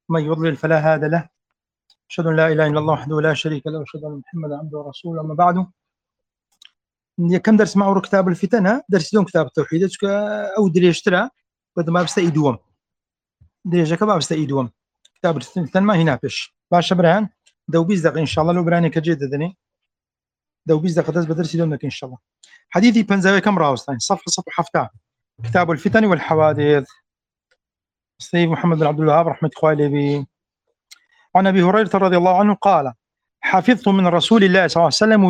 من يضلل فلا هادي له، أشهد أن لا إله إلا الله وحده لا شريك له، وأشهد أن محمدا عبده ورسوله. أما بعد، كم درس معه كتاب الفتن، درس لهم كتاب التوحيد أو دريشترا قد ما بستيدوم دريجة كباب بستيدوم كتاب الفتن ما هنا فيش باش برهان دو بيزدق إن شاء الله لو براني كجيدة دني دو بيزدق قدس بدرس لهم إن شاء الله. حديثي بنزاوي كم راوستين صفحة حفتة كتاب الفتن والحوادث سيد محمد بن عبد الوهاب رحمة الله عليه. عن أبي هريرة رضي الله عنه قال: حفظت من رسول الله صلى الله عليه وسلم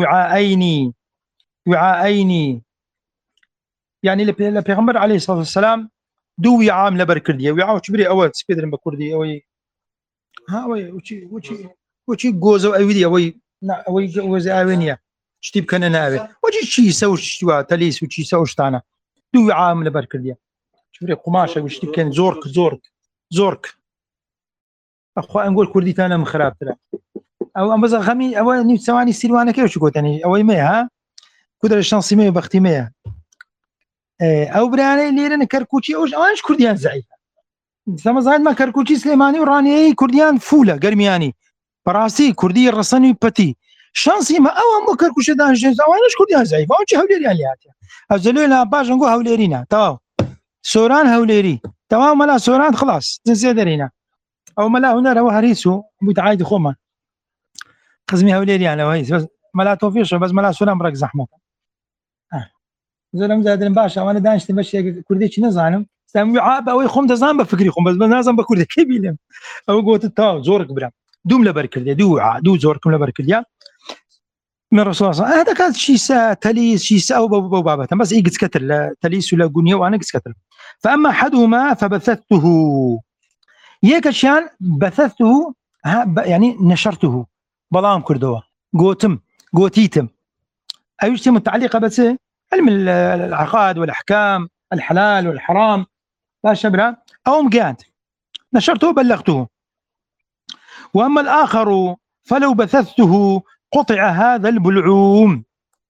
وعاءين يعني لبيغمبر عليه الصلاة والسلام دو وعاء لبر كردية وعاء كبري أول سبيدر بكردي أوي ها أوي وشي جوزو أويدي أوي جوز أوينيا شتيب كان أنا أوي وشي شيء سوش شوا تليس وشي سوش تانا دو وعاء لبر كردية كبري قماشة وشتيب كان زورك أخوة نقول كردي تانا مخراب ترى أو أم بس خمي أو نيو ثواني سيلوانا كيف شو قلت يعني أو ما ها كدر الشانسي ما بختي ما أو براني ليرن كركوتي أوش أنش كرديان زعيفة ثم زايد ما كركوتي سليماني وراني كرديان فولة قرمياني براسي كردي الرصني بتي شانسي ما أو أم كركوتي دان جنس أو أنش كرديان زعيفة أنش هوليري عليها أزلونا باش نقول هوليرينا تمام سوران هوليري تمام ملا سوران خلاص زيادرينا أو ملا هنا روح هريسو متعايد خوما قزمي هوليري على وهيس بس ملا توفيش بس ملا سوران برك زحمة زلم زادن باشا وانا دانش تمشي كرديش نزانم سامي عاب او يخم تزان بفكري خم بس نازم بكردي كبيلم او قوت تا زورك برا دوم لبركل دو زوركم لبركل من رسول الله هذا كان شي سا تليس شي سا او بابا بس يقص كتر تليس ولا غنيه وانا قص كتر فاما احدهما فبثثته يكشان بثثته يعني نشرته بلام كردوه قوتيتم ايش متعلقه بس علم العقائد والاحكام الحلال والحرام لا شبرا او مقاد نشرته بلغته. واما الاخر فلو بثثته قطع هذا البلعوم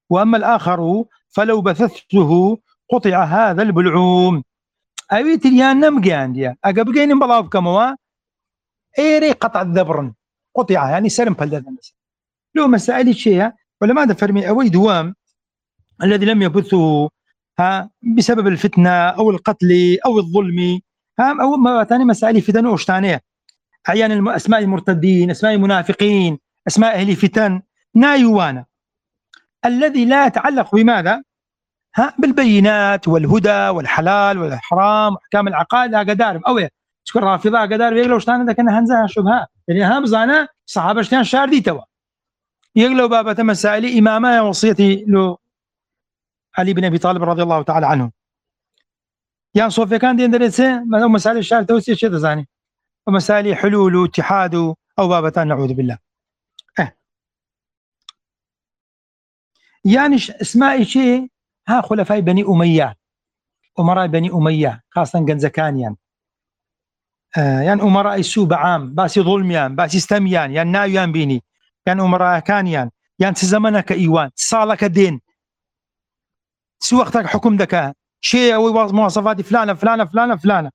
اويت اليان مقانديا اقبقين بلاف كموا ايري قطع الذبرن قطع يعني سلم بلدنا لو مسائل شيء ولا ماذا فرمي اوي دوام الذي لم يبثه بسبب الفتنة أو القتل أو الظلم أو ما ثاني مسائل فتن وشتانية أعيان أسماء المرتدين أسماء المنافقين أسماء أهل فتن نايوانا الذي لا يتعلق بماذا بالبينات والهدى والحلال والحرام وأحكام العقائد قدار أو شكر رافضة قدار يقلوا شتانا ذاك هنزها شبهة يعني هم زانا صحابة شتان شاردي توا يقلوا بابة مسائل إمامة وصيتي له علي بن أبي طالب رضي الله تعالى عنه يعني صوفيا كان دين درسه مسائل الشارع توسيع شيء ثاني ومسائل حلول واتحاد أو بابتان نعوذ بالله يعني اسماء شيء خلفاء بني أمية أمراء بني أمية خاصة جنزكانيان يعني أمراء السوء عام باسي ظلميان باسي استميان يعني نايان بيني يعني أمراء كانيان يعني زمنك إيوان صالك الدين سوى وقتك حكم ذكاء شيء أو مواصفات فلانة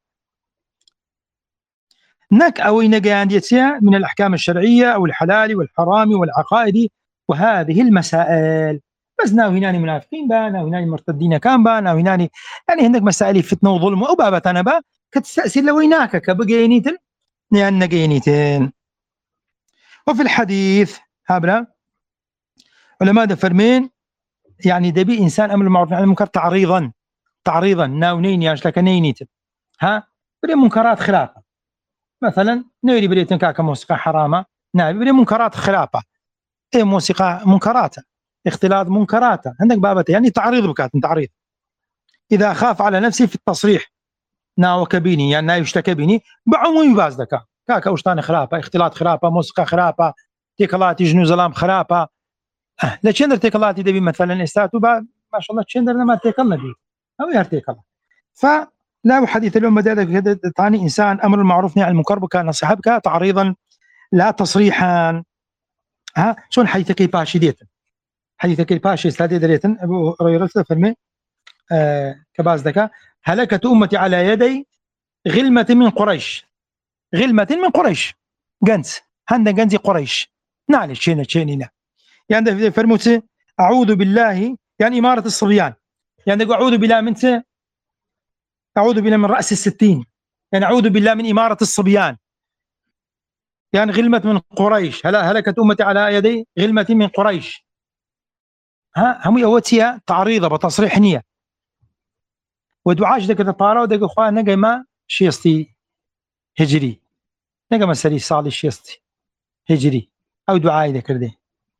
نك أو نجانديتها من الأحكام الشرعية أو الحلال والحرام والعقائد وهذه المسائل بس ناو هناني منافقين با ناو هناني مرتدين كان با ناو هناني يعني عندك مسائل فتنة وظلم أو بابتنا با كتستأسل لويناك كبقينيتن لأن نجينيتن. وفي الحديث هابلا علماء دفرمين يعني دبي إنسان أمر المعروف عن المنكر تعريضا ناونين ياش لك نينيت بري منكرات خلافة مثلا نيري بريتن كاكا موسيقى حرامة بري منكرات خلافة موسيقى منكرات اختلاط منكرات عندك بابته يعني تعريض بكات تعريض إذا خاف على نفسه في التصريح ناو كبيني يعني يشتكى بيني بعموم باز دكا كاكا وشتان خلافة اختلاط خلافة موسيقى خلافة تيكلات يجنو زلام خلافة لا تشندر تيكلاتي دبي مثلا استاتو ما شاء الله تشندر ما تيكلنا دي او يرتيكل فلا حديث اليوم كده ثاني انسان امر المعروف نهي عن المنكر كان صاحبك تعريضا لا تصريحا شلون حديثك باشي ديت حديثك باشي استادي دريتن ابو هريره فرمي كباز دكا هلكت امتي على يدي غلمه من قريش غلمة من قريش جنس هند جنزي قريش نعلي شينا يعني فرموت أعوذ بالله يعني إمارة الصبيان يعني أعوذ بالله من أعوذ بالله من رأس 60 يعني أعوذ بالله من إمارة الصبيان يعني غلمة من قريش هلكت أمتي على يدي غلمة من قريش هم يوتيا تعريضة بتصريح نية ودعاش دك تطارا ودك أخوان نجا ما شيستي هجري نجا مسألة صالي شيستي هجري أو دعاء ذكر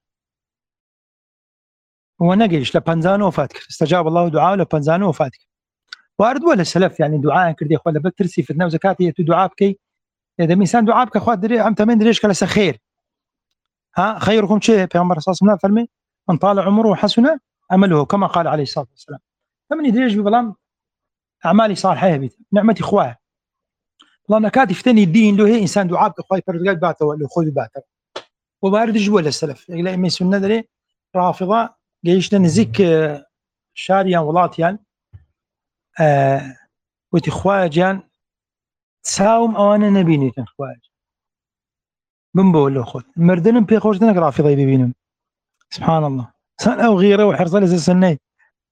ونجيش لبنزانو وفاتك استجاب الله دعاء لبنزانو وفاتك وارد ولا سلف يعني دعاء كردي اخوان بترسي في النوم زكاتي دعاء بكي اذا انسان دعاء بك اخوان دري عم تمن دريش كلا خير خيركم شيء پیغمبر صلى الله عليه وسلم فرمي من طال عمره وحسن عمله كما قال عليه الصلاه والسلام فمن دريش ببلام اعمالي صالحه بيت نعمتي اخوان والله نكاتي فتني الدين له هي انسان دعاء بك اخوان فرد قال باته ولا خذ باته وبارد جوا السلف الى ما سنه دري رافضه جيشنا نزيك شاريان ولاتيان وتي خواجان تساوم أوانا نبيني كان خواج بنبول له خود مردنم بي خوشتنك رافضي ببينم سبحان الله سان أو غيره وحرصة لسه سنة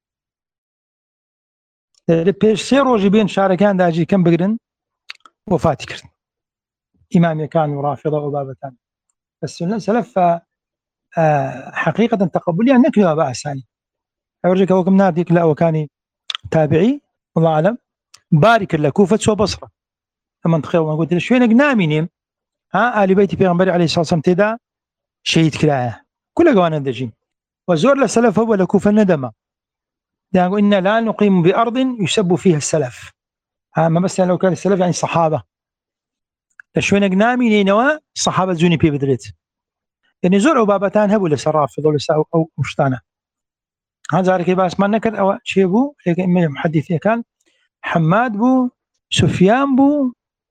بيش سيرو جيبين شاركان داجي كم بقرن وفاتي كرن إمام كان ورافضة وبابتان السنة سلف حقيقة تقبلي أن نكلوا بأس ثاني أورجيك وكم ناديك لا وكاني تابعي والله أعلم بارك الله كوفة سو بصرة لما تخيل قلت له شوينك نامينيم آل بيتي بيغمبري عليه الصلاة والسلام تدا شهيد كلاها كل قوانا دجين وزور لسلف هو لكوفة ندمة يعني إنا لا نقيم بأرض يسب فيها السلف ما بس لو كان السلف يعني الصحابة شوينك ناميني نوا الصحابة زوني بي بدريت يعني زور بابتان هبو لسرافض ولسا أو مشتانة هذا ذلك باس ما نكر أو شيء بو لكن محدث كان حماد بو سفيان بو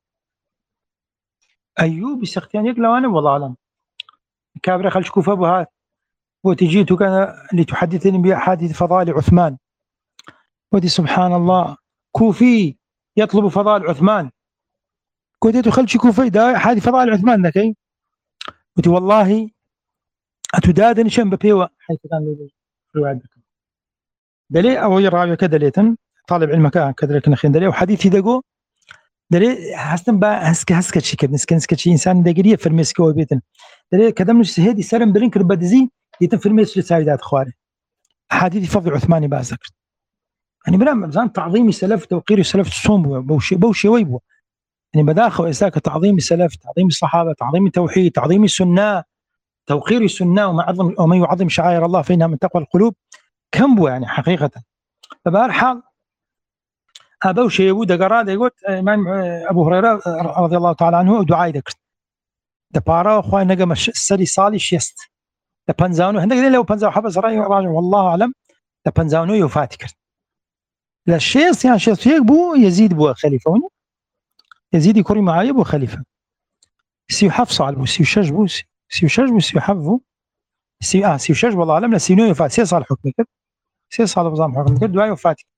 أيوب سختيان يقلو أنا والله أعلم كابر خلش كوفة بها وتجيت كان لتحدثني بأحاديث فضائل عثمان ودي سبحان الله كوفي يطلب فضائل عثمان قلت خلش كوفي دا حادث فضائل عثمان ذاكي قلت والله أتدادني شن ببيوة حيث كان الرواية دلي أو يراوي كذا ليتن طالب علم كذا لكن أخين دلي وحديثي دقو دلي حسن با هسك شي كد نسك شي انسان دقريه في المسكو بيتن دلي كدم هدي سرم برينك بدزي يتم في المسك لسايدات خواري حديث فضل عثماني بازكر يعني بلا مزان تعظيم السلف توقير السلف الصوم بوشي ويبو يعني بداخل اساك تعظيم السلف تعظيم الصحابه تعظيم التوحيد تعظيم السنه توقير السنه ومن يعظم شعائر الله فإنها من تقوى القلوب كم بو يعني حقيقه فبارحال أبو شيء دقراد يقول إمام أبو هريرة رضي الله تعالى عنه دعاء ذكر دبارة أخوي نجم السري صالي شيست دبنزانو هندك لو بنزاو حبس رأي راجع والله أعلم دبنزانو يفاتكر لا شيست يعني شيست فيك بو يزيد بو خليفة هنا يزيد يكوري معايا بو خليفة سيو حفص على بو سيو شج بو سيو شج بو سيو حفظو سيو شج والله أعلم لا سينو يفات سي صالح حكم كده سي صالح نظام حكم كده دعاء يفاتك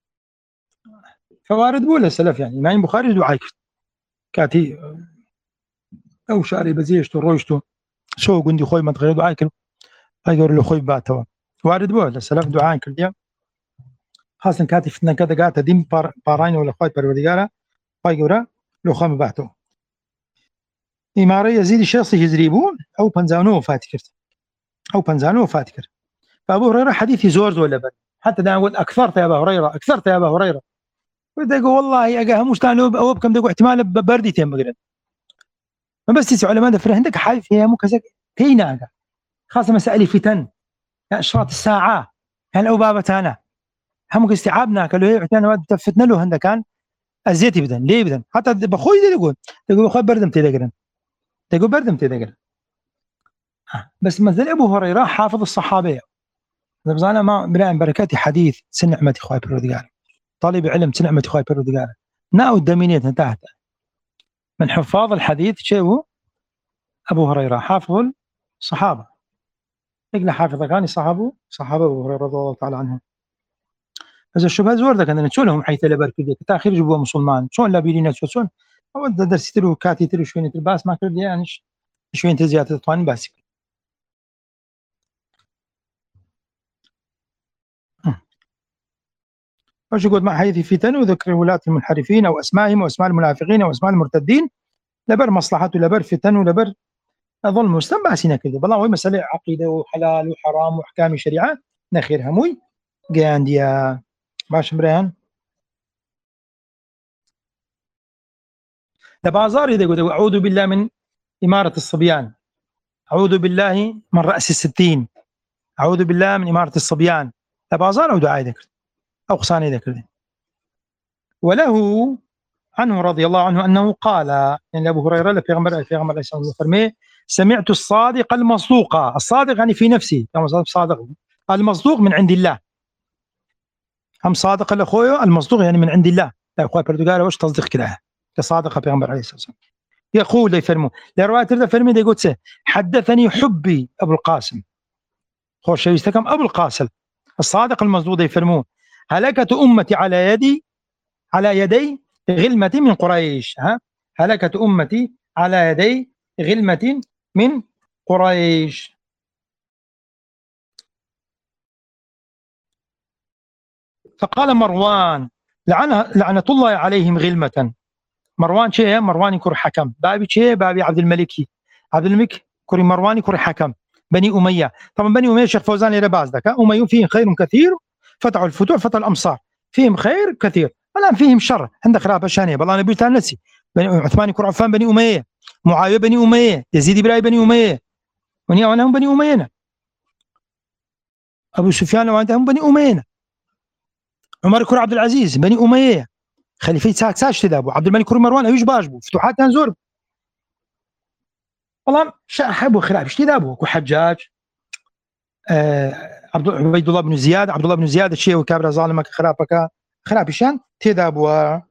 فوارد بولا السلف يعني إمام البخاري دعاء كاتي أو شعري بزيشتو رويشتو شو قندي خوي ما تغير دعاء كل هاي له خوي باتوا وارد بولا السلف دعاء كل يوم خاصة كاتي فتنة كذا قاعدة ديم باراين ولا خوي بروديجارة هاي له خام باتوا إمارة يزيد الشخص يجريبون أو بنزانو فاتكرت أو بنزانو فاتكر فأبو هريرة حديثي زورز ولا بد حتى ده أقول أكثرت يا أبا هريرة أكثرت يا أبا هريرة وده يقول والله أجا هموش تانو أو بكم ده احتمال ببرديتين بقرن ما بس تسعى علماء دفر عندك حاجة فيها مو كذا كينا خاصة مسائل فتن أشراط الساعة يعني أو بابة أنا هم استيعابنا قالوا هي احنا فتنا له هندا كان أزيتي بدن ليه بدن حتى بخوي ده يقول بخوي بردم تدقرن تقول بردم تدقرن بس مثل أبو هريرة حافظ الصحابة بس أنا ما بلا بركاتي حديث سنعمتي خوي بروديجار طالب علم سنعمتي خوي بروديجار ناو الدمينيت تحت من حفاظ الحديث شيء أبو هريرة حافظ الصحابة يقول حافظ كان صحابه أبو هريرة رضي الله تعالى عنه بس الشبهة زور ده كان نشولهم حيث لا بركة تأخير جبوا مسلمان شلون لا بيرينا شلون ئەوە دەرسیتر و کاتی تر و شوێنتر باسمان کرد یانیش شوێنتر زیاتر دەتوانین باسی کرد. باش يقول مع حديث الفتن وذكر ولاة المنحرفين أو أسمائهم وأسماء المنافقين أو أسماء المرتدين لبر مصلحته لبر فتن ولبر ظلم مسلم باسينا كذا والله هو مسألة عقيدة وحلال وحرام وأحكام شريعة نخير هموي جانديا باش بريان لبازار إذا قلت أعوذ بالله من إمارة الصبيان، أعوذ بالله من رأس الستين، أعوذ بالله من إمارة الصبيان، لبازار أو دعاء ذكر أو قصاني ذكر. وله عنه رضي الله عنه أنه قال يعني أبو هريرة لبيغمبر فرمي سمعت الصادق المصدوق، الصادق يعني في نفسي صادق، المصدوق من عند الله، هم صادق الأخوي المصدوق يعني من عند الله. لا أخوي بردقال وش تصدق كده كصادق بيغمبر عليه الصلاة والسلام. يقول لي فرمو لرواية ترد فرمي دي قلت حدثني حبي أبو القاسم خوش شيء يستكم أبو القاسم الصادق المصدوق يفرمون هلكة أمتي على يدي غلمة من قريش. هلكة أمتي على يدي غلمة من قريش. فقال مروان لعنة الله عليهم غلمة. مروان شيء مروان يكون حكم بابي شيء بابي عبد الملك كوري مروان يكون حكم بني أمية. طبعا بني أمية شيخ فوزان إلى باز ذاك أمية فيهم خير كثير فتحوا الفتوح فتحوا الأمصار فيهم خير كثير الآن فيهم شر عند خلاف شانية بالله نبي تانسي بني عثمان يكون عفان بني أمية معاوية بني أمية يزيد إبراهيم بني أمية ونيا ونهم بني أمية أبو سفيان وعندهم بني أمية عمر يكون عبد العزيز بني أمية خليفة ساكساش تذابو عبد الملك كوري مروان أيش باجبو فتوحات تنزور والله حبوا خلاف اشتدابه كحجاج عبيد الله بن زياد الشيء وكابر ظالمك خرابشان تدابوا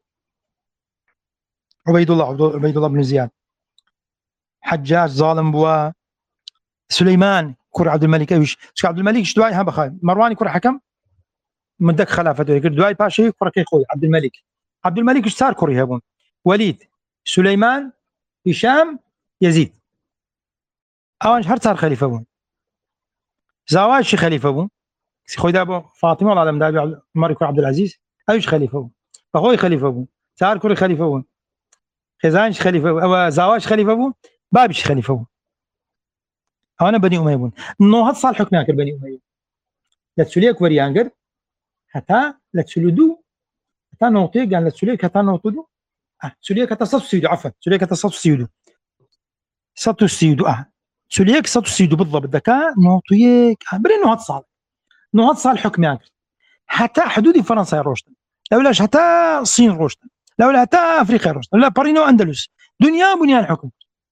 عبيد الله بن زياد حجاج ظالم بوا سليمان كور عبد الملك ايش عبد الملك شدواي ها بخا مروان كور حكم مدك خلافته دواي باشي كور كي خوي عبد الملك ايش صار كوري هبون وليد سليمان هشام يزيد اوان هر صار خليفه بون زواج شي خليفه بون خوي دابو فاطمه ولا عالم دابو عمر يكون عبد العزيز ايش خليفه بون اخوي خليفه بون صار كوري خليفه بون خزانش خليفه او زواج خليفه بون بابش خليفه بون انا بني اميه بون نو هاد صالح حكم ياكل بني اميه لا تسوليك وريانغر حتى لا تسولدو حتى نوطي قال لا تسوليك حتى نوطدو سوليك حتى صف سيدو عفوا سوليك حتى صف سيدو صف سيدو سوليك صف سيدو بالضبط ذكاء نوطيك بري نو هاد صالح حكم ياكل حتى حدود فرنسا روشتن لولاش حتى الصين روشتن لولا حتى افريقيا روشتن لا بارينو اندلس دنيا بنيان حكم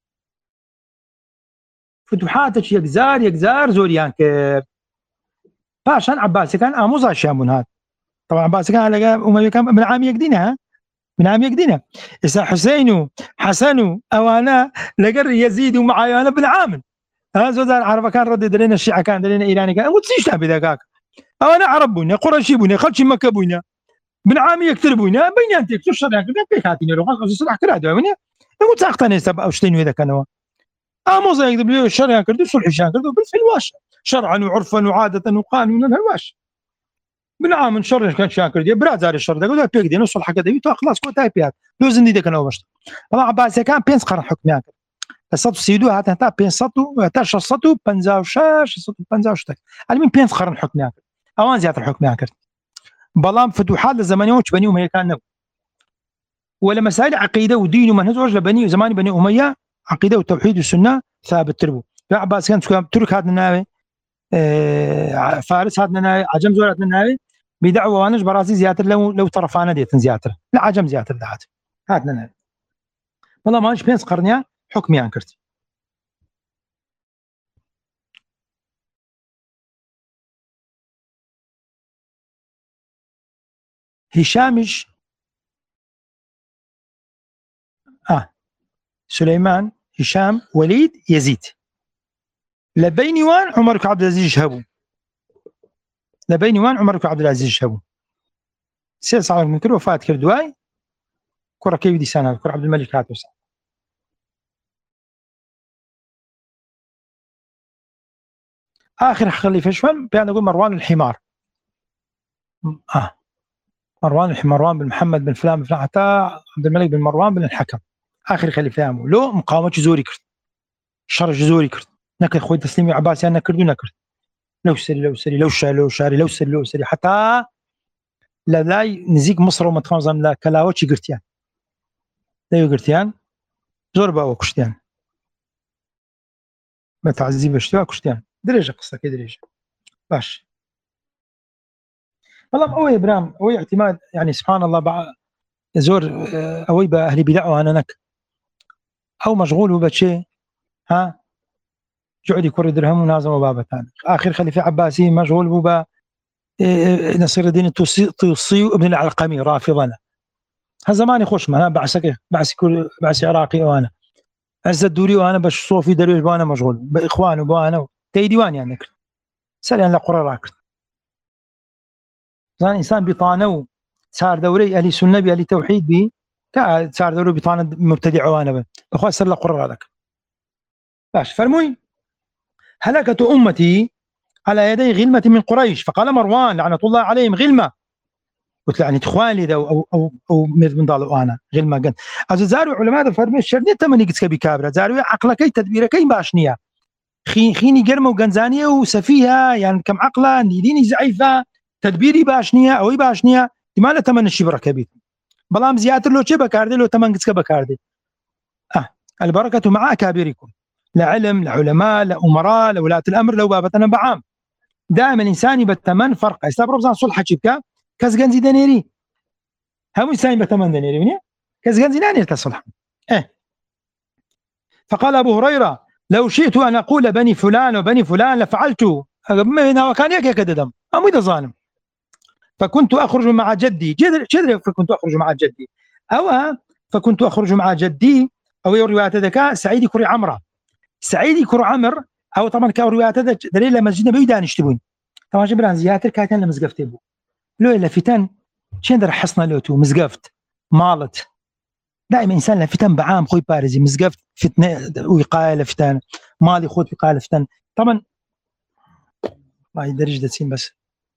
فتوحاتك يكزار زوريان باشان عباسي كان اموزا شامون هذا طبعا عباسي كان على اموي كان من عام يقدينها إسا حسن اوانا لقر يزيد ومعايا انا بن عامل زوزان العرب كان ردد لنا الشيعة كان لنا ايراني كان وتسيش تابي ذاك اوانا عرب بونا قرشي بونا خلشي مكه بونا بن عامي يكتربونا بين انت يكتب شرع كذا بيخاتيني لو قصص صلاح كرا وين يقول تاختني سب او شتين اذا كانوا موزا يكتب لي الشرع كردو صلح شان كردو بالفلواش شرعا وعرفا وعاده وقانونا الهواش بن عام شر كان شاكر دي برازار الشر ده قالوا بيك دي نص الحاجه دي تو خلاص كو تايبيات لوزن دي كانوا باش طبعا عباس كان بينس قرن حكم ياك الصوت سيدو حتى بينساتو تاش صوتو بنزاو شاش صوتو بنزاو شتك المهم بينس قرن حكم ياك اوان زياده الحكم ياك بلام فتوحات الزمانيه وش بني اميه كان ولا مسائل عقيده ودين ومنهج رجل بني زمان بني اميه عقيده والتوحيد والسنه ثابت تربو عباس كان ترك هذا الناوي فارس هذا الناوي عجم زور هذا الناوي بدعوه وانش براسي زياتر لو طرفانا ديت زياتر لا عجم زياتر دعات هذا الناوي والله ماش بينس قرنيا حكم يانكرت هشامش سليمان هشام وليد يزيد لبيني وان عمر بن عبد العزيز شهبوا لبيني وان عمر بن عبد العزيز شهبوا سير صار من كل وفاة كردواي كرة كيودي سنة كرة عبد الملك هاتوسا آخر خليفة شوان بيان نقول مروان الحمار مروان بن محمد بن فلان حتى عبد الملك بن مروان بن الحكم آخر خليفة عمو لو مقاومة زوري كرت شر زوري كرت نكر خوي تسليمي عباسي أنا كردو نكر لو سري حتى لا نزيق مصر وما تخانزم لا كلاوتشي قرتيان لا قرتيان زور باو كشتيان ما تعذيب اشتوا كشتيان درجة قصة كي درجة باش والله أوي إبرام أوي اعتماد يعني سبحان الله بقى زور أوي بأهل بدع وأنا نك أو مشغول وبشيء ها جعدي كور درهم ونازم بابتان آخر خليفة عباسي مشغول بوبا نصير الدين الطوسي ابن العلقمي رافضنا هالزمان يخش معنا بعسي عراقي وانا عز الدوري وانا باش صوفي درويش وانا مشغول باخوان وانا تي ديوان يعني سالي لقرا راك زان انسان بيطانو صار دوري اهل سنه باهل توحيد بي صار دوري بيطان مبتدع وانا اخو سر لقرا لك باش فرموي هلكة امتي على يدي غلمة من قريش فقال مروان لعنة الله عليهم غلمة قلت له يعني اخواني ذا او من ضالوا انا غلمة قال زاروا علماء فرمي الشرني تمني قد كبي كابرا زاروا عقلك تدبيرك باشنيا خيني قرمه وقنزانيه وسفيها يعني كم عقله ديني زعيفه تدبيري باشنيا او باشنيا ما لا تمن الشبره كبير بلام زياتر لو تشبه كاردي لو تمن قد كبه كاردي البركه مع اكابركم لا علم لا علماء لا امراء لا ولاة الامر لو بابتنا بعام دائما انساني بالثمن فرق استبرب زان صلح شبكه كزغنزي دنيري هم انساني بالثمن دنيري كزغنزي دنيري تصلح فقال ابو هريره لو شئت ان اقول بني فلان وبني فلان لفعلت وكان يك كددم اميد ظالم فكنت اخرج مع جدي فكنت اخرج مع جدي او فكنت اخرج مع جدي او روايه ذكاء سعيد كري عمره سعيد كري عمر او طبعا كروايه دليل مسجدنا بيدان يشتبون طبعا جبران زياتر كاتن لمزقفت ابو لو الا فتن شندر حصنا لوتو مزقفت مالت دائما انسان لفتن بعام خوي بارزي مزقفت فتنه وقايه لفتن مالي خود وقايه لفتن طبعا ما يدرج دسين بس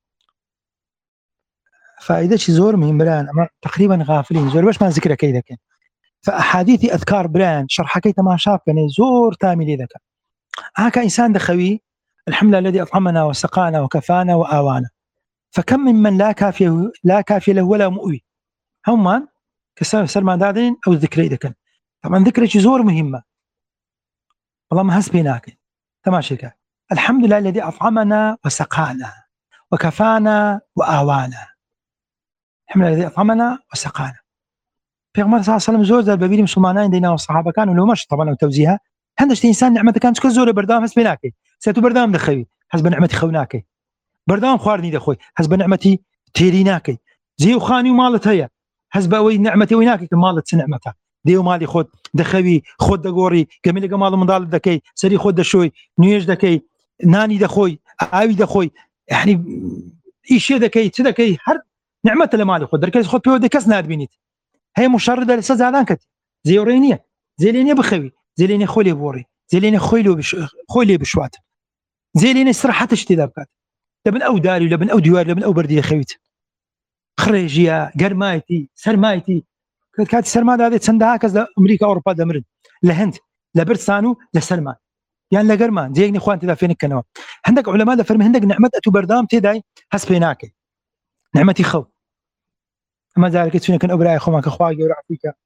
فائده شي زور مهم بران تقريبا غافلين زور باش ما ذكر كيدا كان فاحاديث اذكار بران شرح كيتا ما شاف كان زور تامل ذاك هكا انسان دخوي الحمد لله الذي اطعمنا وسقانا وكفانا واوانا فكم ممن لا كافي له ولا مؤوي هم كسلمان دادين او ذكري ذاك طبعا ذكر شي زور مهمه والله ما حسبيناك تماشيك الحمد لله الذي اطعمنا وسقانا وكفانا واوانا الحمد لله الذي اطعمنا وسقانا پیغمبر صلى الله عليه وسلم زور در ببینیم مسلمانان دینا والصحابه كانوا لو مش طبعا وتوزيها هندش انسان نعمته كانت كزور بردام حسبيناك سيتو بردام دخوي حسب نعمتي خوناك بردام خوارني دخوي حسب نعمتي تيريناك زي خاني مالت هي حسب وي نعمتي ويناك مالت نعمتها ديو مالي خود دخوي خود دغوري كمل جمال من ضال دكي سري خود شوي نيش دكي ناني دخوي اوي دخوي يعني ايش دكي هر نعمته لمالي خود دركي خود بيو دكس ناد بينيت هي مشرده لسه زعلان كت زي اورينيه زي ليني بخوي زي ليني خولي بوري زي ليني خولي بشوات زي ليني استراحه اشتدابات لبن او داري لبن او ديوار لبن او بردي خويت خريجيا قرمايتي سرمايتي كانت سرمان هذه تسندها كذا امريكا اوروبا دمرد لهند لبرسانو لسلمان يعني لقرمان زي اخوان تدا فين كانوا عندك علماء فرم عندك نعمت اتو بردام تداي حسبيناك نعمتي خو اما ذلك تفين كان ابراي خو ماك اخواي ورا فيك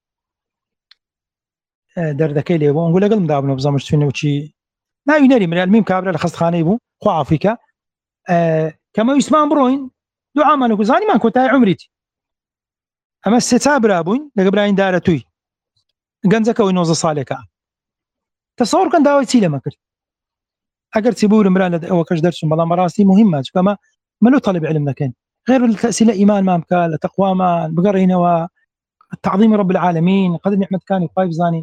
دردكي لي ونقول لك المدابن بزمش تفين وشي ما ينري من الميم كابر الخص خاني بو خو افريكا كما يسمع بروين دعاء ما نقول ما كنت عمرتي اما الستابر ابوين لقبراين دارتوي قنزك وينوز صالك تصور كان داوي تيله مكر اگر تبور مران او كاش درس والله مراسي مهمه كما ما له طالب علم كان غير التأسيل ايمان ما امكان تقوى ما بقرينا والتعظيم رب العالمين قد نعمه كان يقايف زاني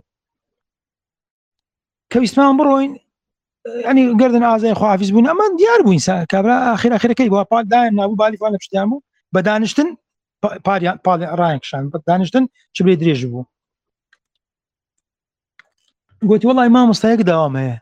كيسمان بروين يعني قردنا زي اخو حافظ بون اما ديار بو انسان كابرا اخر كي بو بال دايما ابو بالي فانا بشتامو بدانشتن ڕایەکشان دانیشتن چ بێ درێژ بوو. گوتی وەڵای مامۆستایەک داوام هەیە.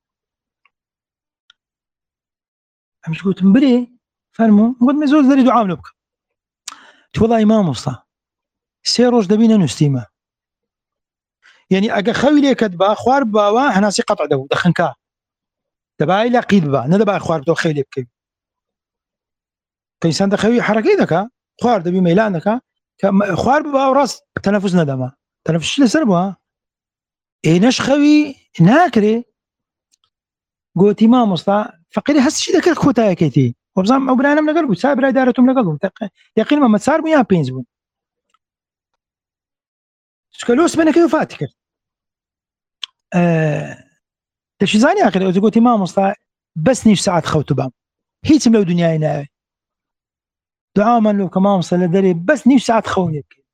ئەمش گوتم برێ فەرموو. گوتم زۆر زەری دوعام لێ بکە. وەڵای مامۆستا 3 ڕۆژ دەبینە نووسیمە، یعنی ئەگە خەوی لێکت با خوار باوە هەناسی قەتع دەبوو دەخنکا دەبای لە قید بە نەدەبای خوار بتەوە خەوی لێ بکەوی. کە ئینسان دەخەوی حرەکەی دەکا خوار دەبی مەیلان دەکا کە خوار ببا و ڕاست تەنەفوس نەدەما تەنەفوس لەسەر بووە ئێنەش خەوی ناکرێ. گوتی مامۆستا فەقیری هەستی دەکرد کۆتایەکەیتی وەبزانم ئەو برانم لەگەڵ بوو چا برای دارەتم لەگەڵ بوو یەقین مەمەد سار بوو یان 5 بوون چکە لۆس بنەکەی وفاتی کرد. دەشیزانی ئاخر ئەو گوتی مامۆستا بەس نیش سەعات خەوت بام هیچم لەو دنیای ناوێ دوعامان لەو کە مامۆستا لە دەرێ بەس نیش سەعات خەون لێ بکەین.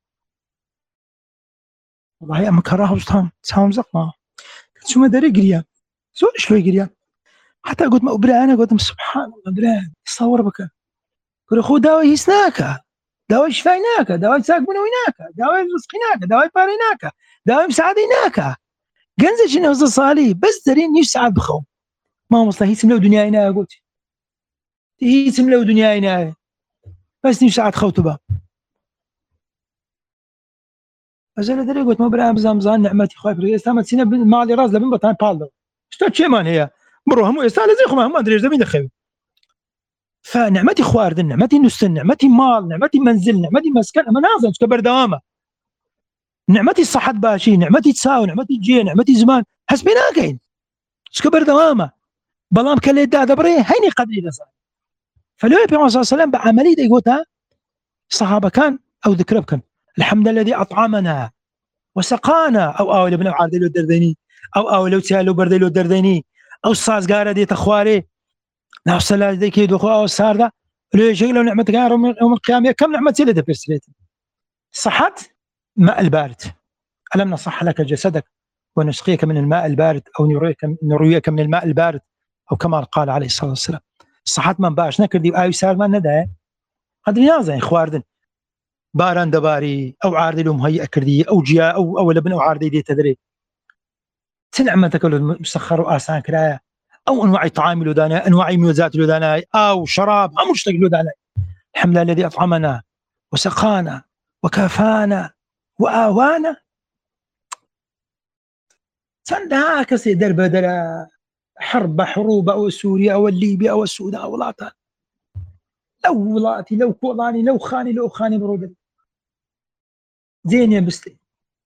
وڵڵاهی ئەمە کە ڕاهەڵشتام چاوم زەقما چوومە دەرێ گریا زۆر شلۆی گریا حتا گوتمە ئەو برایانە گوتم سوبحان الله برایان ساوەڕ بکە گورە خۆ داوای هیچ ناکە داوای شفای ناکە داوای چاکبوونەوەی ناکە داوای ڕزقی ناکە داوای پارەی ناکە داوای مساعدەی ناکە گەنجێکی 19 ساڵی بەس دەرێ نیش سەعات بخەوم. مامۆستا هیچم لەو دنیای ناوێ گوتی هیچم لەو دنیای ناوێ بەس نیش سەعات خەوت بام. ئەجا لە دەرێ گوتمە برایان بزان نعمەتی خوای پڕ ئێستا مەچینە ماڵی ڕاست دەبن بەتان پاڵەوە شتۆ چێمان هەیە بڕۆ هەموو ئێستا لەزێ خۆمان هەمووان درێژ دەبین دەخەوین. فنعمەتی خواردن نعمەتی نووسن نعمەتی ماڵ نعمەتی منزل نعمەتی مەسکەن ئەمە نازان چکە بەردەوامە. نعمەتی سەحەت باشی نعمەتی چاو نعمەتی جێ نعمەتی زمان هەست پێ ناکەین چکە بەردەوامە بەڵام کە لێت دادەبڕێ هەینی قەدری دەزان. فلەوەی پێغەمبەر صلی الله علیه و سلم بە عەمەلی دەیگوتە سەحابەکان ئەو ذکرە بکەن الحمد الذي أطعمنا وسقانا أو لە بنەو عاردەی لۆ دەردەنی ئەو لەو چیا لەو بەردەی لۆ دەردەنی ئەو سازگارە دێتە خوارێ ناو سەلاجدەی دۆخۆ ئەو ساردا لێژەی لەو نعمەتەکان يوم القيامة كم نعمەتی لێ دەپرسرێت. صحت ماء البارد ألم نصح لك جسدك ونسقيك من الماء البارد أو نرويك من الماء البارد أو كما قال عليه الصلاة والسلام. صحت من باش نکردی و ئاوی سارمان نەدایە قەدری نازانین خواردن باران دەباری ئەو عاردەی لۆ مهەیە کردی ئەو جیا ئەو لە بن ئەو عاردەی دێتە دەرێ چ نعمەتەکە لۆ مسەخەر و ئاسان کرایە ئەو ئەنواعی طعامی لۆ دانایە ئەنواعی میوەجاتی لۆ دانایە ئاو شەراب هەموو شتێک لۆ دانایە. الحمد لله الذي أطعمنا وسقانا وكافانا وآوانا. چەندها کەسێ دەربەدەرە حرب حروب ئەو سووریا ئەوە لیبیا ئەوە سوودا وڵاتان لەو وڵاتی لەو کۆڵانی لەو خانی لەو خانی بڕۆ دەبێت جێنێ بستێ.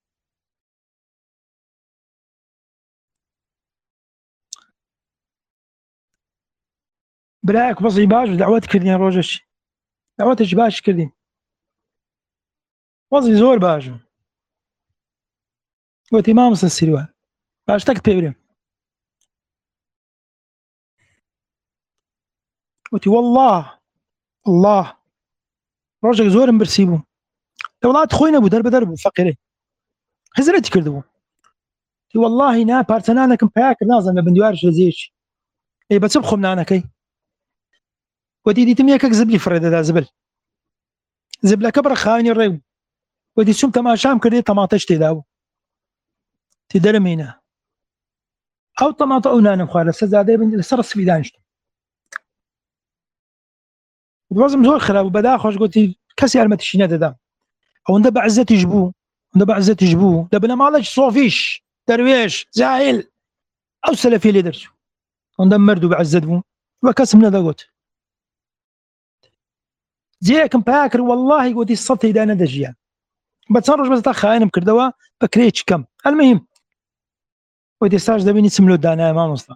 برایەک بەزی باش داوات کردین ڕۆژەش داواتش باش کردین وەزی زۆر باش وتی مامۆستا سیروان باشتەکت پێ برێم وتی والله ڕۆژێک زۆرم برسی بوو لە وڵات خۆی نەبوو دەربەدەر بوو فەقیرێ هزرەتی کردبوو تی والله نا پارچە نانەکەم پیا کرد نازانم لە بندوارش لە زێرچی ئەی بەچ بخۆم نانەکەی وتی دیتم یەکێک زبلی فڕێدەدا زبلەکە بڕە خاوێنی ڕێ بوو وتی چوم تەماشام کردێ تەماتەش تێدا بوو تی دەرمێنە ئەو تەماتە ئەو نانم خوارد لەسەر زادەی بن لەسەر سپی دانیشتم وەزم زۆر خراپ بوو بەداخۆش گوتی کەسی یارمەتیشی نەدەدام ئەوەندە بەعزەتیش بوو لە بنە ماڵێکی سۆفیش دەروێش جاهیل ئەو سەلەفی لێ دەرچوو ئەوەندە مەرد و بەعزەت بوو وە کەسم نەدەگوت جێیەکم پیا کرد واللهی گوتی سەد تێیدا نەدەژیان بە چەند ڕۆژ بەس تا خاینم کردەوە بە کرێکی کەم ئەلمەهیم وتی ئێستاش دەبینی چم لۆ دانایە مامۆستا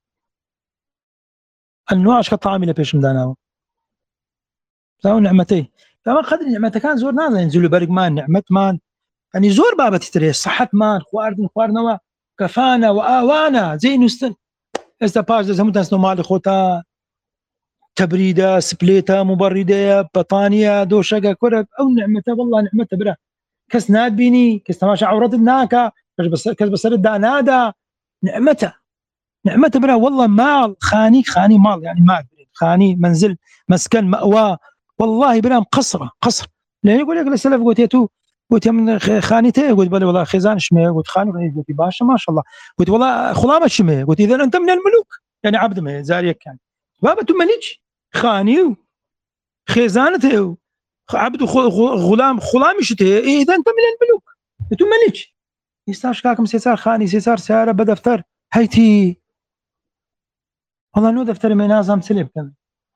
ئەنواعش کە تەعامی لە پێشم داناوە زاو نعمەتەی ئەمە قەدری نعمەتەکان زۆر نازانین جلوبەرگمان نعمەتمان ئەنی زۆر بابەتی ترێ سەحەتمان خواردنەوە کەفانە و ئاوانە جێی نووسن ئێستا پاش دەست هەموو دەستنەوە ماڵی خۆتە تەبریدە سپلێتە موبەڕیدەیە بەتانیە دۆشەکە کورە ئەو نعمەتە والله نعمەتە برا کەس ناتبینی کەس تەماشا عەورەتت ناکە کەس بەسەرت دانادا نعمەتە برا والله ماڵ خانی ماڵ یعنی مال خانی منزل مسکن مەوا والله بلام قصر لان يقول لك السلف قلت يتو قلت من خانته قلت بل والله خزان شمي قلت خان قلت باشا ما شاء الله قلت والله خلامه شمي قلت اذا انت من الملوك يعني عبد ما زاريك كان بابا تو ملك خاني خزانته عبد غلام خلامشته إيه اذا انت من الملوك تو ملك يستاش كاكم سيسار خاني سيسار ساره بدفتر هيتي والله نو دفتر من نازم سلب كم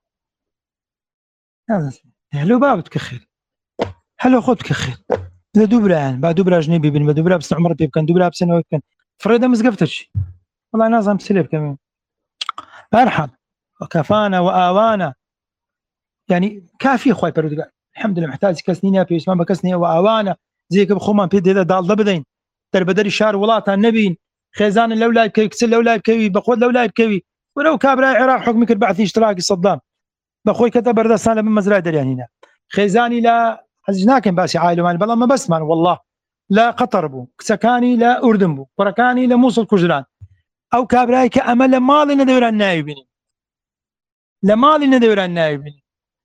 هلو بابتك خير هلو خذك خير إذا دوبران بعد دوبرا أجنبي بين دوبرا بس عمر بيب كان دوبرا بسنة كان فريدة مزقفتش والله نازم سلب كمان أرحب وكفانا وآوانا يعني كافي خوي برودقال الحمد لله محتاج كسنينا في اسمه بكسني وآوانا زي كب خومان بيد هذا دال ضبدين در بدري شهر ولاطها النبي خيزان اللولاي كي كسل اللولاي كي بقود اللولاي كي ولو كابرا العراق حكمك البعث اشتراكي صدام بخوي كتب بردستان من مزرعة دريان هنا خيزاني لا حزناكن باسي عائلة مال بلا ما بس مان والله لا قطر بو سكاني لا أردن بو بركاني لا موصل كجران أو كابراي كأمل مالي ندور النايبين لمالي ندور النايبين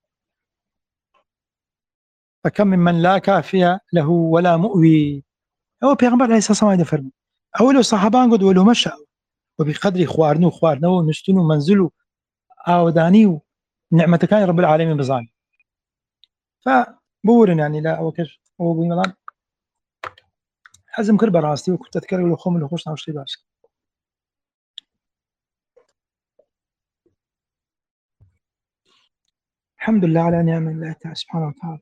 فكم من لا كافية له ولا مؤوي هو بيغمبر عليه الصلاة والسلام فرمي أولو الصحابان قد ولو مشى وبقدر خوارنو نستنو منزلو آودانيو نعمة كان رب العالمين بزاني فبورن يعني لا وكش هو بيملان حزم كربة راستي وكنت أذكر له خوم له خوشنا وشي باش الحمد لله على نعم الله تعالى سبحانه وتعالى.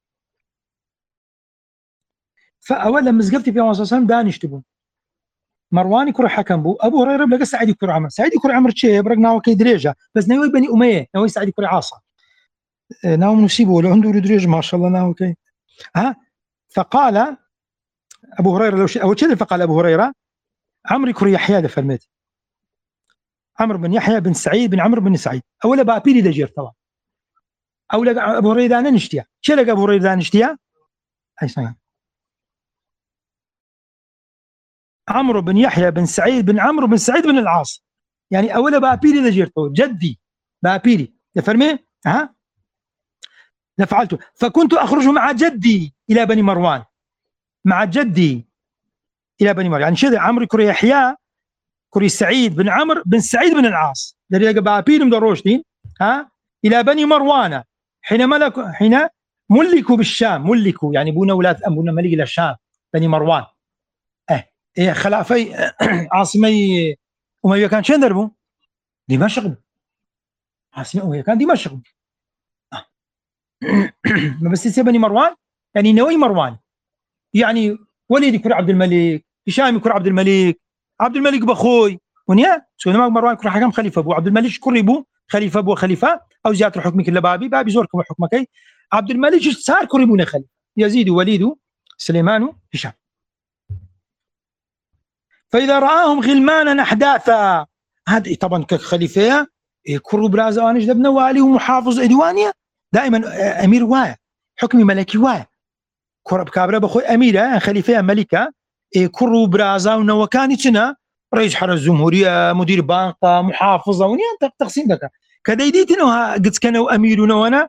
فأولا مزقفتي في الله صلى الله عليه وسلم دانش تبون مرواني كره حكم بو أبو هريرة بلقى سعيد كره عمر سعيد كره عمر شيء برقنا وكي دريجة بس ناوي بني أمية ناوي سعيد كره عاصة ناوي نسيبه لو عنده دريجة ما شاء الله ناوي كي فقال أبو هريرة لو أول شيء فقال أبو هريرة عمري كره يحيى فرميت عمرو بن يحيى بن سعيد بن عمرو بن سعيد أولا بابيري دجير طبعا أولا أبو هريرة دانا نشتيا شو لقى أبو هريرة دانا نشتيا أي سنة عمرو بن يحيى بن سعيد بن عمرو بن سعيد بن العاص يعني أولا بابيري دجيرته جدي بابيري يفرمي لفعلته فكنت أخرج مع جدي إلى بني مروان مع جدي إلى بني مروان يعني شذا عمرو كري يحيى كري سعيد بن عمرو بن سعيد بن العاص اللي بابيري مدروشتين إلى بني مروان حين ملكوا بالشام ملكوا يعني بونا ولاد أبونا ملك إلى الشام بني مروان إيه خلافي عاصمي أمية كان شين دربوا دمشق عاصمة أمية كان دمشق ما بس يصير بني مروان يعني نوي مروان يعني وليد يكون عبد الملك هشام يكون عبد الملك بخوي ونيا شو ما مروان يكون حكم خليفة أبو عبد الملك كريبو خليفة أبو خليفة أو زيادة الحكم كله بابي زوركم حكمك عبد الملك صار كريبون خليفة يزيد وليد سليمان هشام فإذا رآهم غلمانا أحداثا هذا طبعا كخليفة كرو برازوانش دبنا والي ومحافظ إدوانية دائما أمير واي حكمي ملكي واي كرب كابرا بخوي أميرة خليفة ملكة كرو برازاونا وكان يتنا رئيس حرس الجمهورية مدير بنقة محافظة ونيا تقسيم لك كذا يديتنا قد كانوا أميرنا وانا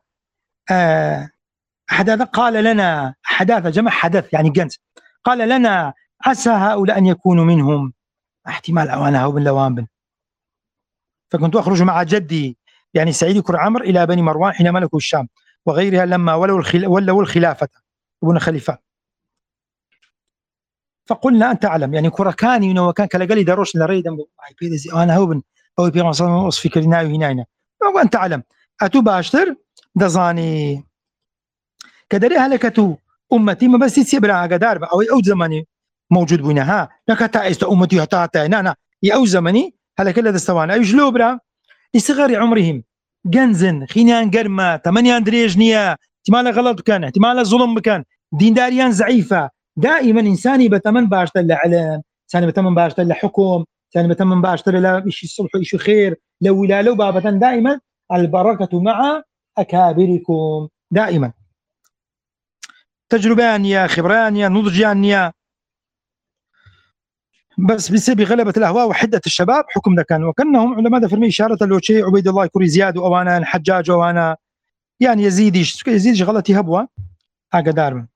حدث قال لنا حدث جمع حدث يعني جنس قال لنا عسى هؤلاء أن يكونوا منهم احتمال أوانها وبن لوان فكنت أخرج مع جدي يعني سعيد كر عمرو إلى بني مروان حين ملكوا الشام وغيرها لما ولوا الخلافة ابن خليفة فقلنا أنت أعلم يعني كركاني وكان كلا قال لي دروش لريدا أنا هوبن أو في مصر وصفي كرناي هنا وأنت أعلم أتباشر دزاني كدري هلكتو أمتي ما بس يسيبنا قدار أو زماني موجود بينها نكتا است أمتي هتاتا أنا أو زماني هلك اللي دستوانا يجلو برا لصغر عمرهم جنزن خينان قرمة 8 دريجنية احتمال غلط كان احتمال ظلم كان دين داريان زعيفة دائما إنساني بتمن باشتر لعلم إنساني بتمن باشتر لحكم إنساني بتمن باشتر لإشي الصلح وإشي خير لو لا لو بابة دائما البركة مع أكابركم دائما تجربانية خبرانية نضجانية بس بسبب غلبة الأهواء وحدة الشباب حكم ده كان وكأنهم علماء فرمي إشارة لو شيء عبيد الله كوري زياد وأوانا حجاج وأوانا يعني يزيدش غلطي هبوه ئاگادار بن.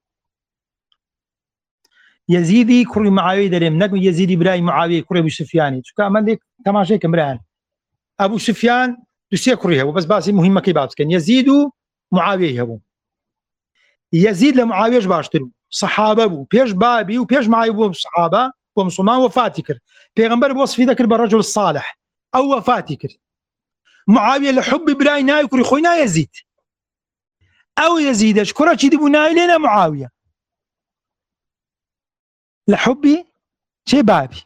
يزيدي کوڕی معاویە دەرێم نەک یەزیدی برای معاویە کوڕی ئەبوو سوفیانی، چونکە ئەمە لێک تەماشایکەم برایان. ئەبوو سوفیان دوسێ کوڕی هەبوو، بەس باسی مهمەکەی باس بکەین. یەزید و معاویە هەبوو. یەزید لە معاویەش باشتر بوو، سەحابە بوو، پێش بابی و پێش معاویە بوو سەحابە بۆ مسلمان وەفاتی کرد. پێغەمبەر بۆ وەصفی دەکرد بە ڕەجل صالح، ئەو وەفاتی کرد. معاویە لە حوبی برای ناوی کوڕی خۆی نایەزید. ئەو یەزیدەش کوڕەکی دی بوو ناوی لێنە معاویە. لحبي شي بابي.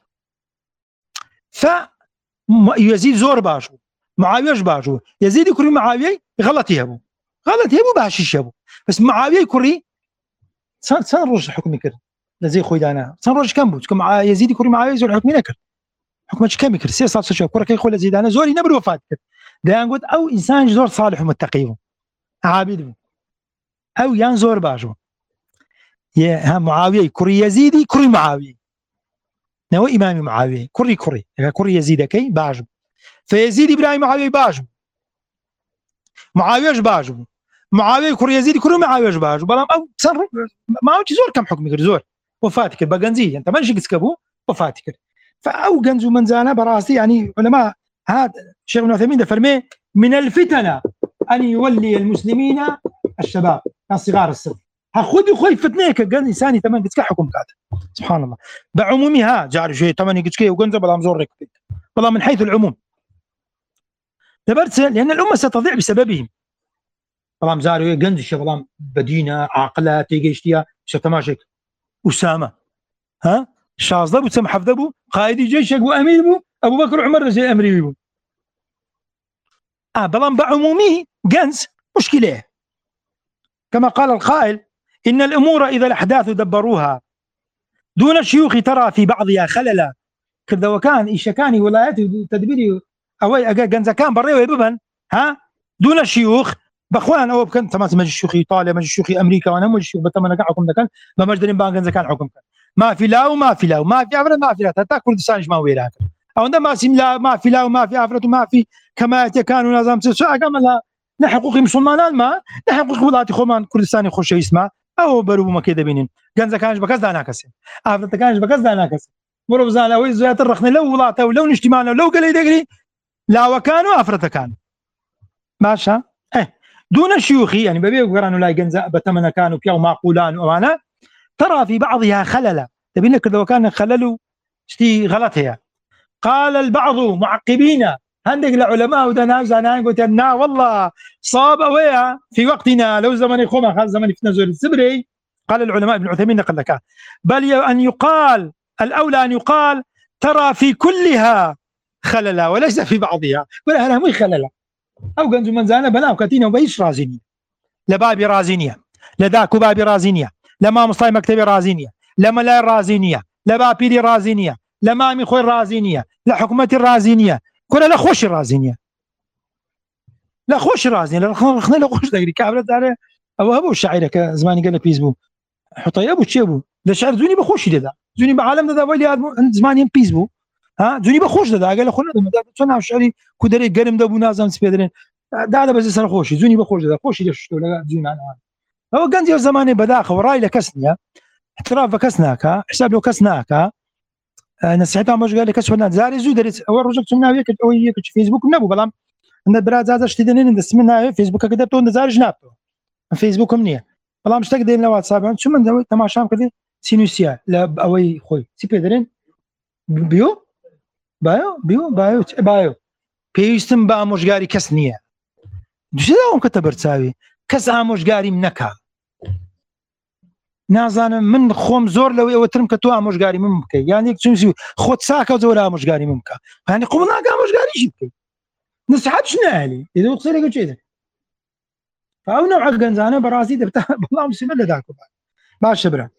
فيزيد زور باشو معاوية باشو يزيد كوري معاوية غلطي هبو باشيش هبو بس معاوية كوري سان روج حكمي كر لزي خوي دانا سان روج كم بو مع يزيد كوري معاوية زور حكمي نكر حكمش كم كر سي صار شو كورا كي خول لزي دانا زوري نبر وفات كر دان قلت او انسان زور صالح ومتقي عابد او يان زور باشو يا معاوية كوري يزيدي كوري معاوية نو إمام معاوية كوري يزيد كي باجب فيزيد إبراهيم معاوية باجب معاوية باجب معاوية كوري يزيد كوري معاوية باجب بلام أو تصرف ما هو زور كم حكم يقدر زور وفاتك بجنزي أنت ما نشي كسبه وفاتك فأو جنزو منزانا براسي يعني علماء هذا شيخ ابن عثيمين فرمي من الفتنة أن يولي المسلمين الشباب صغار السن خذي خوي فتنيك قال انساني تمام قد حكم كذا سبحان الله بعمومها جاري شيء تمام قد كي وقنزه بلا مزورك والله من حيث العموم تبرت لان الامه ستضيع بسببهم والله مزاري قنز الشيء والله بدينه عاقله تيجيشتيا ستماشك اسامه ها شاذب وسم حفظبو قائد جيش ابو امير بو ابو بكر عمر زي امري بو بلان بعمومي قنز مشكله كما قال القائل إن الأمور إذا الأحداث دبروها دون الشيوخ ترى في بعضها خللا كذا وكان إيشكاني ولاياتي تدبيري أوي أجا كان بريوي ببن ها دون الشيوخ بأخوان أو بكن تماس مجلس الشيوخ إيطاليا مجلس الشيوخ أمريكا وأنا مجلس الشيوخ بتمنى حكم ده كان ما مجدرين بان جنزا كان حكم كان ما في لا وما في لا وما في عفرة ما في لا حتى كردستان ما ويراك أو عندما ما سيم لا ما في لا وما في عفرة وما في كما كانوا نظام سوء كما لا حقوق مسلمان ما لا حقوق ولايات خومان كردستان خوش اسمه او برو ما كده بينين كان زكانش بكز دا ناكس افرت كانش بكز دا ناكس مرو زال او زيات الرخنه لو ولاته ولو اجتماعنا لو قال يدغري لا وكانوا افرت كان ماشا دون الشيوخ يعني ببي قرانوا لا جنزا بتمنى كانوا كيو معقولان وانا ترى في بعضها خللا تبين لك لو كان خللوا شتي غلط هي قال البعض معقبين عندك العلماء ودنا زمان قلت لنا والله صاب ويا في وقتنا لو زمن يخوما خال زمن في نزول السبري قال العلماء ابن عثيمين نقل لك بل أن يقال الأولى أن يقال ترى في كلها خللا وليس في بعضها ولا أنا مي خللا أو كنت من زانا بلا وكاتينا وبيش رازينية لبابي رازينية لذاك بابي رازينية لما مصطفى مكتبي رازينية لما لا رازينية لبابي رازينية لما مي خوي رازينية لحكومتي رازينية كنا لا خوش رازينيا لا خوش رازينيا لا خنا لا خوش دغري كابرت على ابو الشاعر زماني قال لك فيسبوك حطي ابو تشيبو لا شعر زوني بخوش دا زوني بعالم دا ولي زماني فيسبوك ها زوني بخوش دا قال خنا تنا شعري كدري قرم دا ابو نازم سبيدرين دا بس سر خوش زوني بخوش دا خوش دش لا زوني انا هو كان زي زماني بداخه وراي لكسنيا اعتراف كسناك حساب لو كسناك نصيحتها مش قال لك اسونا زاري زودرت اول رجل تمنا وياك او هيك فيسبوك نبو بلام ان برا زاد اشتدنين دسمنا فيسبوك كده تو زاري جنابتو فيسبوك منيه بلام مش تقدر لا واتساب شو من تماشام كده سينوسيا لا اوي خوي سي بيدرين بايو بيستم با مش قاري كسنيه دشداهم كتبرت ساوي كس مش قاري منكها نازانم من خوم زور لو يوترم كتو امشغاري ممكن يعني تشمسي خود ساكا زور امشغاري ممكن يعني قمنا امشغاري شيء نصحت شنو علي اذا تصير لك كذا فاو نوع غنزانه براسي دبت والله مسلم له ذاك باش شبره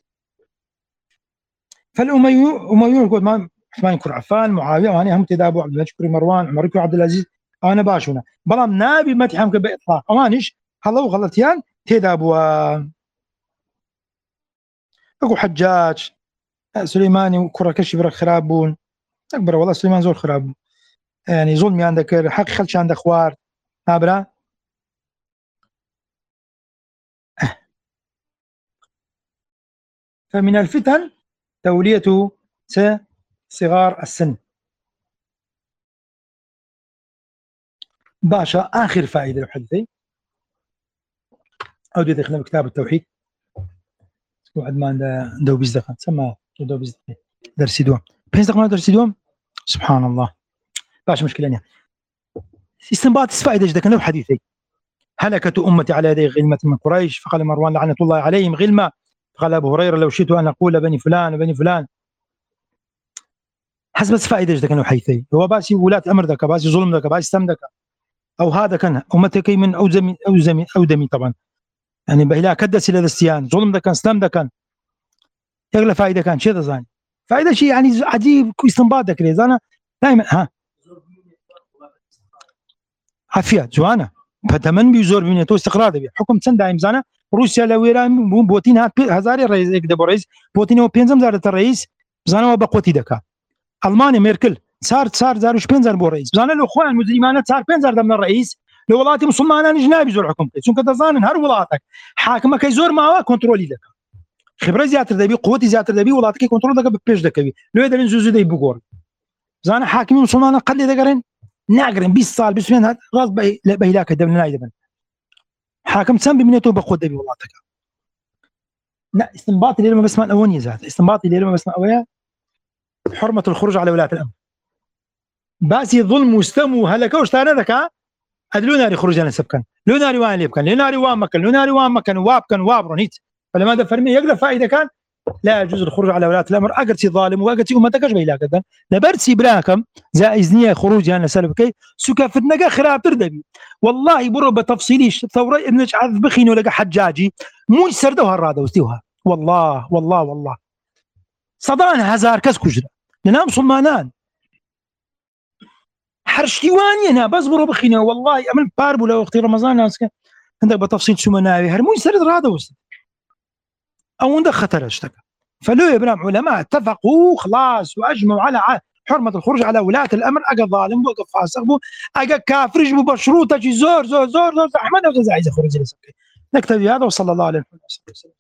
فالامويون يقول ما عثمان كر عفان معاويه واني هم تدابوا عبد الملك مروان عمر بن عبد العزيز انا باشونا بلام نابي متحم باطلاق اوانش هلا وغلطيان تدابوا اكو حجاج سليماني وكره كشبر خرابون اكبر والله سليمان زول خراب يعني ظلمي عندك حق خلش عندك خوار هابرا فمن الفتن تولية صغار السن. باشا آخر فائدة لحدثي أو دي دخلنا بكتاب التوحيد واحد ما عنده بيزدخن تسمى عنده بيزدخن درسي دوام بيزدخن درسي دوام سبحان الله باش مشكلة يعني استنباط فائدة جدا كان له حديثي هلكت أمتي على يدي غلمة من قريش فقال مروان لعنة الله عليهم غلمة قال أبو هريرة لو شئت أن أقول بني فلان وبني فلان حسب فائدة جدا كان له حديثي هو باسي ولاة أمر ذاك باسي ظلم ذاك باسي استم ذاك أو هذا كان أمتك من أو دمي طبعا يعني بهلا كدس إلى الاستيان ظلم ذاك استم ذاك كان يغلى فائدة كان شيء ثاني فائدة شيء يعني عجيب استنباط ذاك أنا دائما ها عافية جوانا فتمن بيزور بمنيته استقرار دبي حكم چند دائم زانه روسيا لويران بوتين هزار رئيس يقدر رئيس بوتين و 5000 زار الرئيس زانه وبقوتي دكا المانيا ميركل صار زاروش 5000 بو رئيس زانه الاخوان المسلمان صار 5000 من الرئيس لو ولاتي مسلمان جنابي زور حكم چون كذا زان هر ولاتك حاكمه كيزور ما كنترولي دكا خبره زياتر دبي قوتي زياتر دبي ولاتك كنترول دكا بيش دكا لو يدرن زوزو دي بغور زانه حاكمين مسلمان قل دكرن ناقرن 20 سال 20 هذا راس بهلاك دبن نايدبن حاكم سم بمنيته بقود دبي والله تكا لا استنباط اللي ما بسمع الاولاني زاد استنباط اللي ما بسمع اولاني حرمه الخروج على ولاة الامر باسي ظلم واستم وهلكوش تانا ذكا ادلو ناري خروج انا سبكن لو ناري وان ليبكن لو ناري وان مكن لو ناري وان مكن وابكن وابرنيت فلماذا فرمي يقدر فائده كان لا يجوز الخروج على ولاة الامر اقرتي ظالم واقرتي امتك اش بيلاك دن لبرتي براكم زائزنيه خروج انا سلبكي سكا في النقا خراب تردبي والله برو بتفصيليش ثوره ابن عذب بخين ولا حجاجي مو سردوها الراده وستيوها والله صدان هزار كاس كجرا لنا مسلمانان حرشتيواني هنا بس برو بخين والله امل باربو لو وقت رمضان ناس عندك بتفصيل شو مناوي هرمون سرد راده وست او عندك خطر اشتكى فلو يا ابن علماء اتفقوا خلاص واجمعوا على حرمه الخروج على ولاة الامر اجا ظالم بو فاسق بو اجا كافر بو بشروطه زور احمد او عايز يخرج نكتفي هذا وصلى الله عليه وسلم.